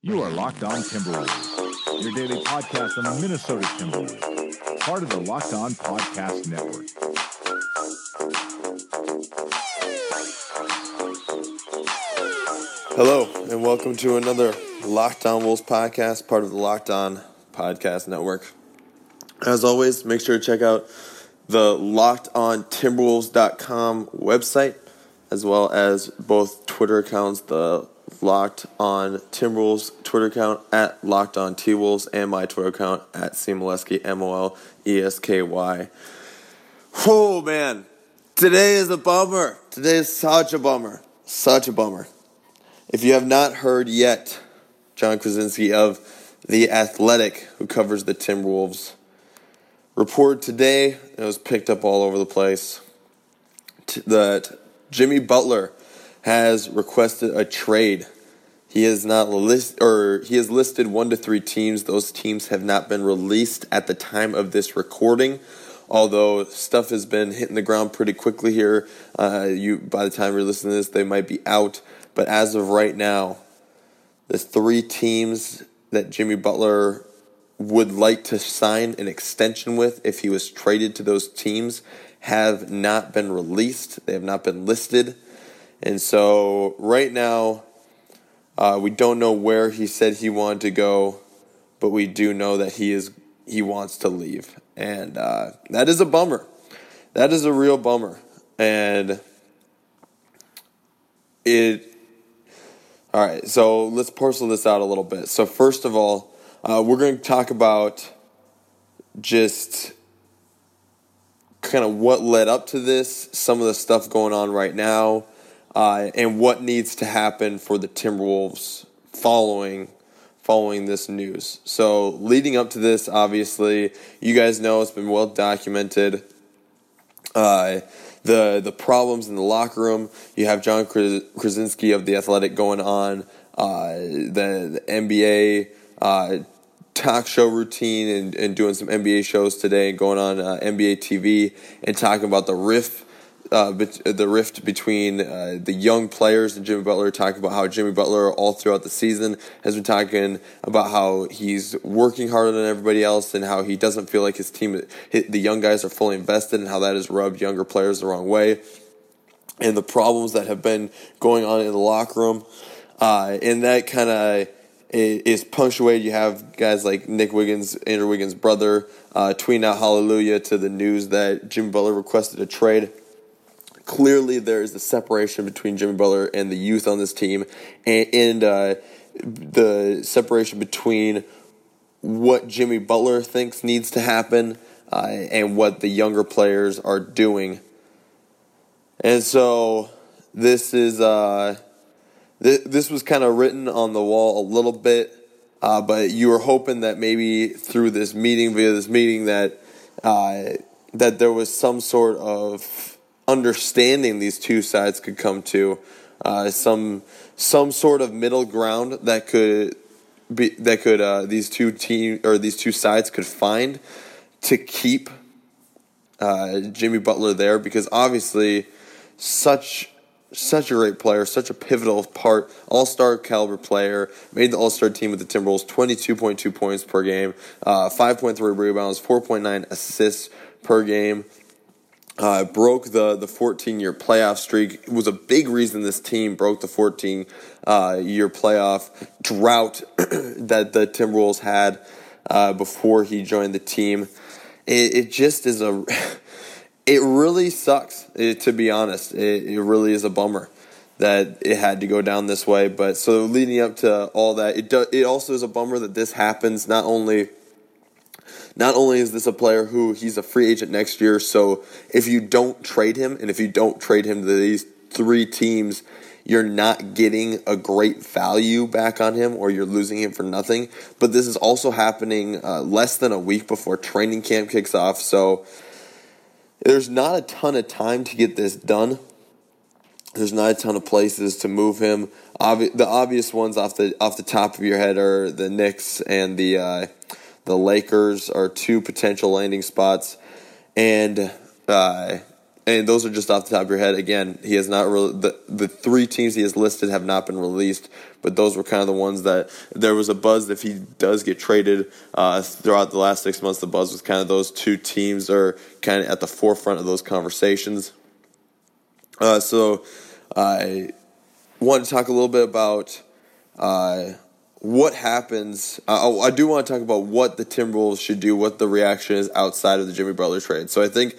You are Locked On Timberwolves, your daily podcast on the Minnesota Timberwolves, part of the Locked On Podcast Network. Hello, and welcome to another Locked On Wolves podcast, part of the Locked On Podcast Network. As always, make sure to check out the LockedOnTimberwolves.com website, as well as both Twitter accounts, the Locked On Timberwolves Twitter account at Locked On T-Wolves, and my Twitter account at CMolesky, MOLESKY. Oh man, today is a bummer. Today is such a bummer. Such a bummer. If you have not heard yet, Jon Krawczynski of The Athletic, who covers the Timberwolves, reported today, and it was picked up all over the place, that Jimmy Butler has requested a trade. He has listed 1 to 3 teams. Those teams have not been released at the time of this recording, although stuff has been hitting the ground pretty quickly here. By the time you're listening to this, they might be out. But as of right now, the 3 teams that Jimmy Butler would like to sign an extension with if he was traded to those teams have not been released. They have not been listed. And so right now, we don't know where he said he wanted to go, but we do know that he wants to leave. And that is a bummer. That is a real bummer. And all right, so let's parcel this out a little bit. So first of all, we're going to talk about just kind of what led up to this, some of the stuff going on right now, and what needs to happen for the Timberwolves following this news. So leading up to this, obviously, you guys know it's been well documented. The problems in the locker room. You have Jon Krawczynski of The Athletic going on the NBA talk show routine and doing some NBA shows today, going on NBA TV and talking about the rift between the young players and Jimmy Butler, talking about how Jimmy Butler all throughout the season has been talking about how he's working harder than everybody else and how he doesn't feel like his team, the young guys, are fully invested, and how that has rubbed younger players the wrong way, and the problems that have been going on in the locker room. And that kind of is punctuated. You have guys like Nick Wiggins, Andrew Wiggins' brother, tweeting out hallelujah to the news that Jimmy Butler requested a trade. Clearly, there is a separation between Jimmy Butler and the youth on this team, and the separation between what Jimmy Butler thinks needs to happen and what the younger players are doing. And so this is this was kind of written on the wall a little bit, but you were hoping that maybe through this meeting, that there was some sort of understanding these two sides could come to, some sort of middle ground that these two sides could find to keep Jimmy Butler there, because obviously such a great player, such a pivotal part, all-star caliber player, made the all-star team with the Timberwolves, 22.2 points per game, 5.3 rebounds, 4.9 assists per game. Broke the 14-year playoff streak. It was a big reason this team broke the 14-year playoff drought that the Timberwolves had before he joined the team. It just is it really sucks, to be honest. It really is a bummer that it had to go down this way. But so leading up to all that, it also is a bummer that this happens. Not only is this a player who he's a free agent next year, so if you don't trade him, and if you don't trade him to these 3 teams, you're not getting a great value back on him, or you're losing him for nothing. But this is also happening less than a week before training camp kicks off, so there's not a ton of time to get this done. There's not a ton of places to move him. The obvious ones off the top of your head are the Knicks and the Lakers are 2 potential landing spots, and And those are just off the top of your head. Again, he has not really the 3 teams he has listed have not been released, but those were kind of the ones that there was a buzz that if he does get traded throughout the last 6 months. The buzz was kind of those 2 teams are kind of at the forefront of those conversations. So I want to talk a little bit about what happens. I do want to talk about what the Timberwolves should do, what the reaction is outside of the Jimmy Butler trade. So I think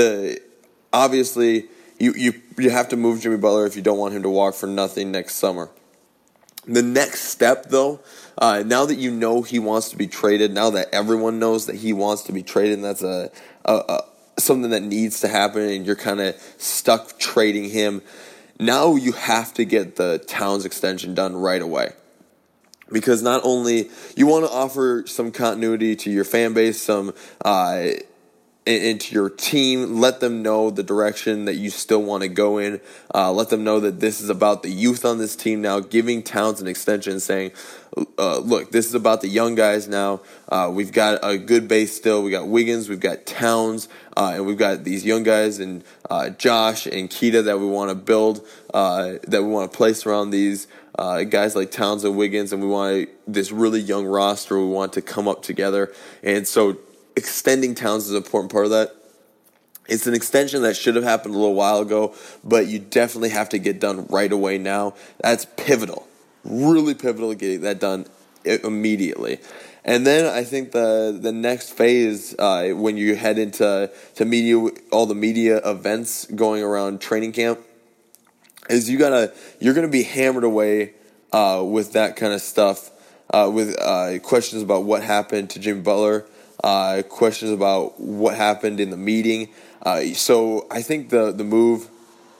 obviously you have to move Jimmy Butler if you don't want him to walk for nothing next summer. The next step, though, now that you know he wants to be traded, now that everyone knows that he wants to be traded, and that's something that needs to happen, and you're kind of stuck trading him, now you have to get the Towns extension done right away. Because not only you want to offer some continuity to your fan base, some into your team, let them know the direction that you still want to go in. Let them know that this is about the youth on this team now, giving Towns an extension, saying, look, this is about the young guys now. We've got a good base still. We got Wiggins, we've got Towns, and we've got these young guys and Josh and Keita that we want to build, that we want to place around these guys like Towns and Wiggins, and we want this really young roster. We want to come up together. And so extending Towns is an important part of that. It's an extension that should have happened a little while ago, but you definitely have to get done right away now. That's pivotal, really pivotal, getting that done immediately. And then I think the next phase, when you head into all the media events going around training camp, is you're gonna be hammered away with that kind of stuff, with questions about what happened to Jimmy Butler. Questions about what happened in the meeting. So I think the move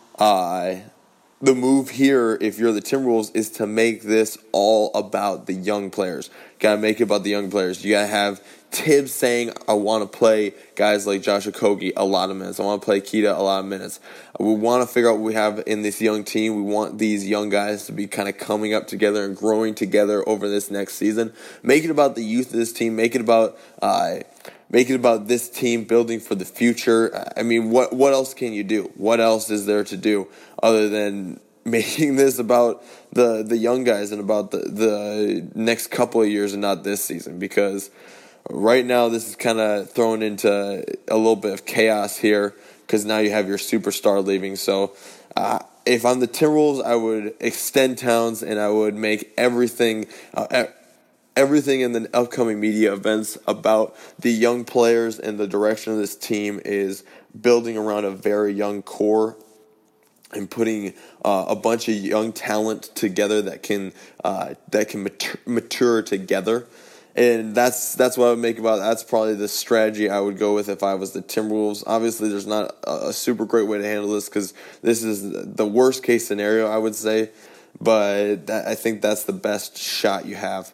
here, if you're the Timberwolves, is to make this all about the young players. Gotta make it about the young players. You gotta have Tibbs saying, I want to play guys like Josh Okogie a lot of minutes. I want to play Keita a lot of minutes. We want to figure out what we have in this young team. We want these young guys to be kind of coming up together and growing together over this next season. Make it about the youth of this team. Make it about this team building for the future. I mean, what else can you do? What else is there to do other than making this about the young guys and about the next couple of years and not this season? Because right now, this is kind of thrown into a little bit of chaos here because now you have your superstar leaving. So if I'm the Timberwolves, I would extend Towns and I would make everything in the upcoming media events about the young players, and the direction of this team is building around a very young core and putting a bunch of young talent together that can mature together. And that's what I would make about it. That's probably the strategy I would go with if I was the Timberwolves. Obviously, there's not a super great way to handle this because this is the worst case scenario, I would say. But I think that's the best shot you have.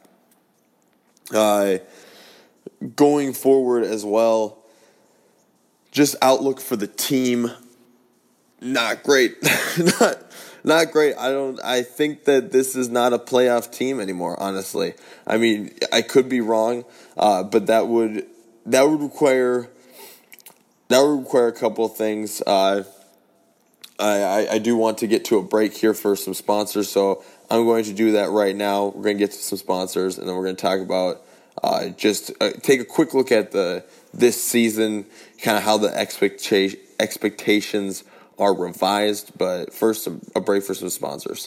Going forward as well, just outlook for the team, not great. Not great. I think that this is not a playoff team anymore, honestly. I mean, I could be wrong, but that would require a couple of things. I do want to get to a break here for some sponsors, so I'm going to do that right now. We're going to get to some sponsors, and then we're going to talk about take a quick look at this season, kind of how the expectations are revised. But first, a break for some sponsors.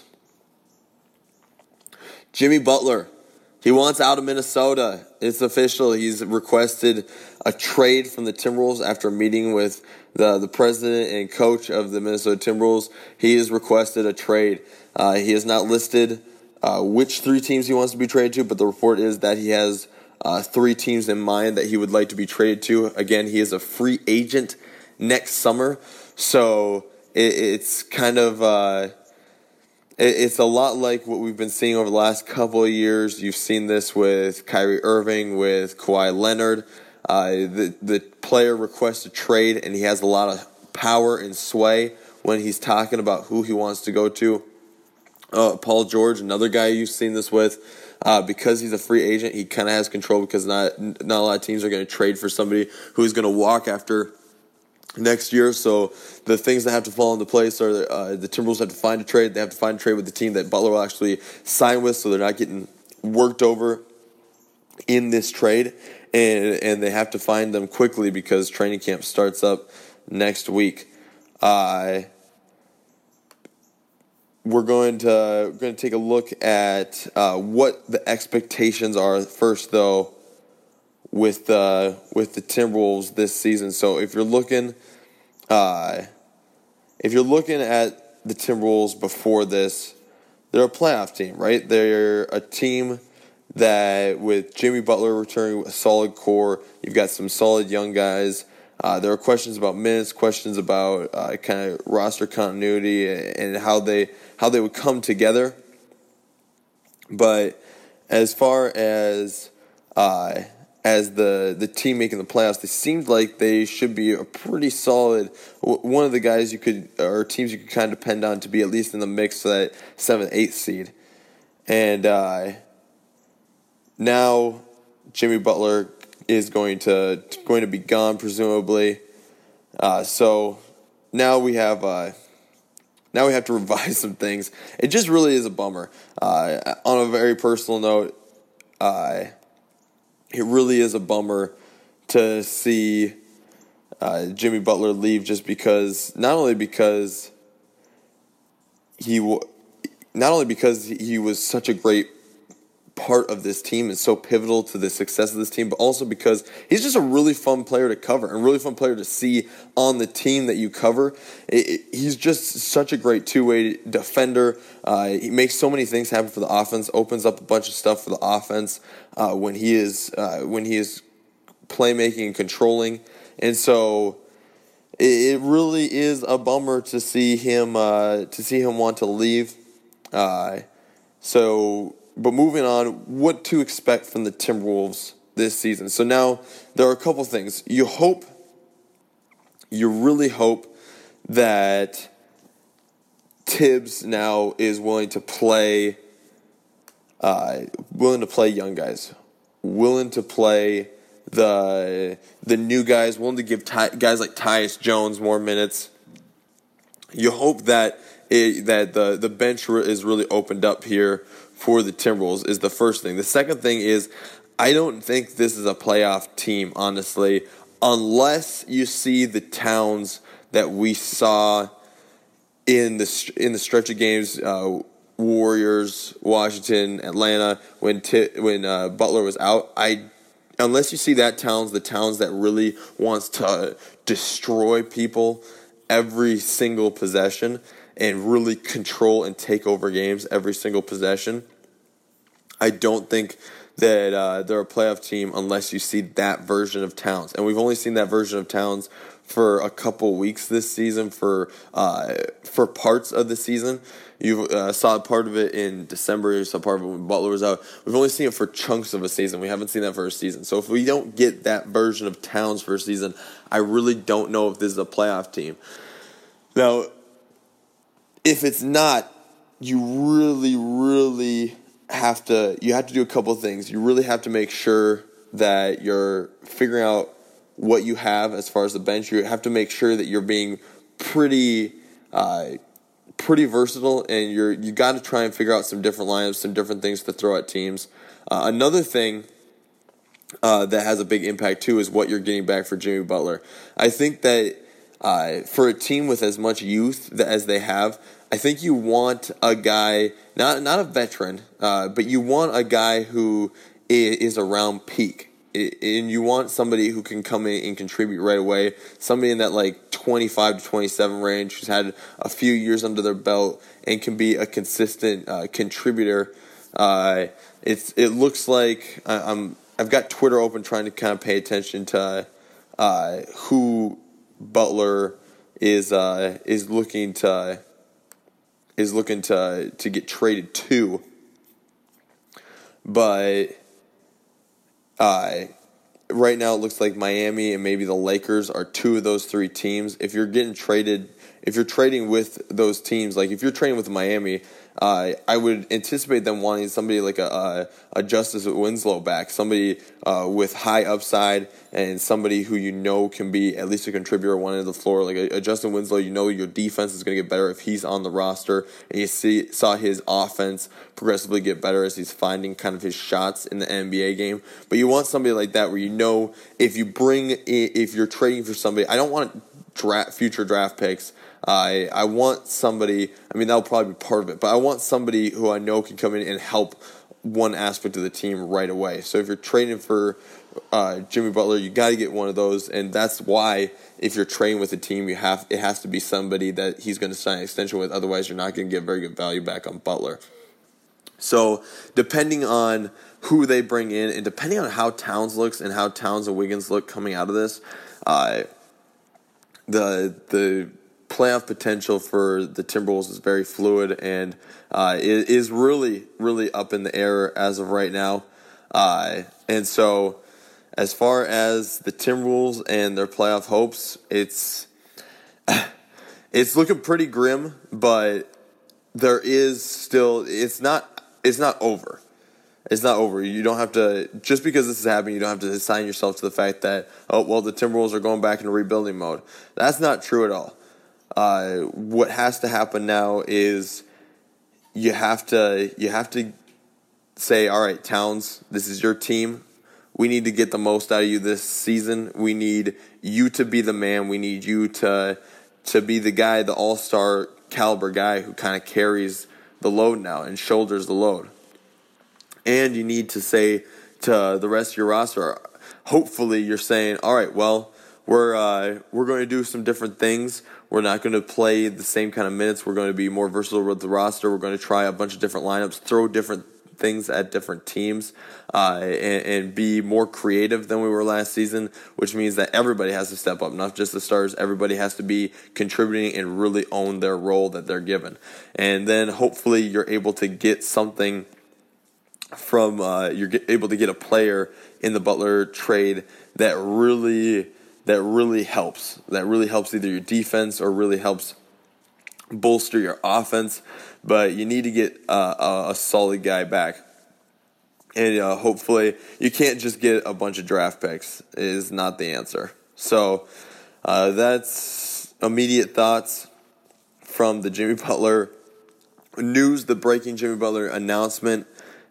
Jimmy Butler, he wants out of Minnesota. It's official. He's requested a trade from the Timberwolves after meeting with the president and coach of the Minnesota Timberwolves. He has requested a trade. He has not listed which 3 teams he wants to be traded to, but the report is that he has 3 teams in mind that he would like to be traded to. Again, he is a free agent next summer. So it's kind of it's a lot like what we've been seeing over the last couple of years. You've seen this with Kyrie Irving, with Kawhi Leonard. The player requests a trade, and he has a lot of power and sway when he's talking about who he wants to go to. Paul George, another guy you've seen this with. Because he's a free agent, he kind of has control because not a lot of teams are going to trade for somebody who's going to walk after next year. So the things that have to fall into place are the Timberwolves have to find a trade. They have to find a trade with the team that Butler will actually sign with, so they're not getting worked over in this trade. And they have to find them quickly because training camp starts up next week. We're going to take a look at what the expectations are first, though, with the Timberwolves this season. So if you're looking at the Timberwolves before this, they're a playoff team, right? They're a team that, with Jimmy Butler returning a solid core, you've got some solid young guys. There are questions about minutes, questions about kind of roster continuity and how they would come together. But as far as the team making the playoffs, they seemed like they should be a pretty solid one of the guys teams you could kind of depend on to be at least in the mix for that 7th, 8th seed. And now Jimmy Butler is going to be gone, presumably. So now we have to revise some things. It just really is a bummer. On a very personal note, it really is a bummer to see Jimmy Butler leave, just because not only because he was such a great part of this team and so pivotal to the success of this team, but also because he's just a really fun player to cover and really fun player to see on the team that you cover. He's just such a great two-way defender. He makes so many things happen for the offense, opens up a bunch of stuff for the offense when he is playmaking and controlling. And so it really is a bummer to see him want to leave. But moving on, what to expect from the Timberwolves this season. So now there are a couple things. You really hope that Tibbs now is willing to play young guys, willing to play the new guys, willing to give guys like Tyus Jones more minutes. You hope that the bench is really opened up here for the Timberwolves is the first thing. The second thing is, I don't think this is a playoff team, honestly, unless you see the Towns that we saw in the stretch of games, Warriors, Washington, Atlanta, when Butler was out. Unless you see that Towns, the Towns that really wants to destroy people every single possession and really control and take over games every single possession, I don't think that they're a playoff team unless you see that version of Towns. And we've only seen that version of Towns for a couple weeks this season, for parts of the season. You saw part of it in December. You saw part of it when Butler was out. We've only seen it for chunks of a season. We haven't seen that for a season. So if we don't get that version of Towns for a season, I really don't know if this is a playoff team. Now, if it's not, you really have to do a couple of things. You really have to make sure that you're figuring out what you have as far as the bench. You have to make sure that you're being pretty versatile, and you got to try and figure out some different lineups, some different things to throw at teams. Another thing that has a big impact too is what you're getting back for Jimmy Butler. I think that for a team with as much youth as they have, I think you want a guy, not a veteran, but you want a guy who is around peak. And you want somebody who can come in and contribute right away, somebody in that like 25 to 27 range who's had a few years under their belt and can be a consistent contributor. It looks like I've got Twitter open trying to kind of pay attention to who Butler is looking to get traded to, but right now it looks like Miami and maybe the Lakers are two of those three teams. If you're getting traded if you're trading with those teams, like if you're trading with Miami, I would anticipate them wanting somebody like a Justice Winslow back, somebody with high upside and somebody who you know can be at least a contributor on one end of the floor. Like a Justin Winslow, you know your defense is going to get better if he's on the roster, and you saw his offense progressively get better as he's finding kind of his shots in the NBA game. But you want somebody like that where you know if you're trading for somebody, I don't want future draft picks. I want somebody, I mean, that'll probably be part of it, but I want somebody who I know can come in and help one aspect of the team right away. So if you're trading for Jimmy Butler, you got to get one of those, and that's why if you're trading with a team, it has to be somebody that he's going to sign an extension with. Otherwise, you're not going to get very good value back on Butler. So depending on who they bring in, and depending on how Towns looks and how Towns and Wiggins look coming out of this, the playoff potential for the Timberwolves is very fluid, and it is really, really up in the air as of right now. And so as far as the Timberwolves and their playoff hopes, it's looking pretty grim, but there is still, it's not over. It's not over. You don't have to, just because this is happening, you don't have to assign yourself to the fact that, oh, well, the Timberwolves are going back into rebuilding mode. That's not true at all. What has to happen now is you have to say, all right, Towns, this is your team. We need to get the most out of you this season. We need you to be the man. We need you to be the guy, the all-star caliber guy who kind of carries the load now and shoulders the load. And you need to say to the rest of your roster, hopefully you're saying, all right, well, we're going to do some different things. We're not going to play the same kind of minutes. We're going to be more versatile with the roster. We're going to try a bunch of different lineups, throw different things at different teams, and be more creative than we were last season, which means that everybody has to step up, not just the stars. Everybody has to be contributing and really own their role that they're given. And then hopefully you're able to get something from you're able to get a player in the Butler trade that really helps. That really helps either your defense or really helps bolster your offense. But you need to get a solid guy back. And hopefully you can't just get a bunch of draft picks is not the answer. So that's immediate thoughts from the Jimmy Butler news, the breaking Jimmy Butler announcement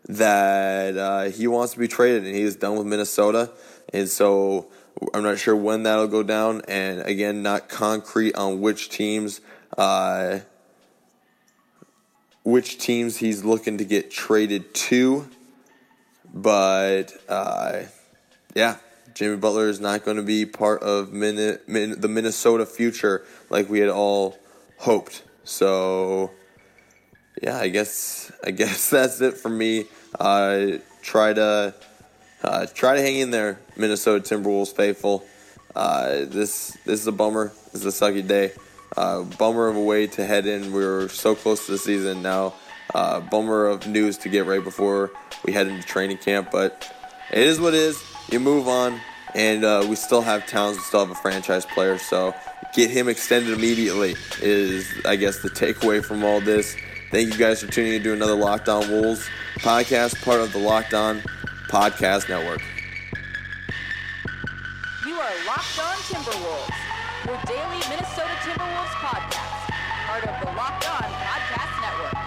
that he wants to be traded and he is done with Minnesota. And so I'm not sure when that'll go down. And again, not concrete on which teams he's looking to get traded to. But yeah, Jimmy Butler is not going to be part of the Minnesota future like we had all hoped. So yeah, I guess that's it for me. Try to hang in there, Minnesota Timberwolves faithful. This is a bummer. This is a sucky day. Bummer of a way to head in. We were so close to the season now. Bummer of news to get right before we head into training camp. But it is what it is. You move on. And we still have Towns. We still have a franchise player. So get him extended immediately is, I guess, the takeaway from all this. Thank you guys for tuning in to another Locked On Wolves podcast, part of the Locked On Podcast Network. You are Locked On Timberwolves, your daily Minnesota Timberwolves podcast, part of the Locked On Podcast Network.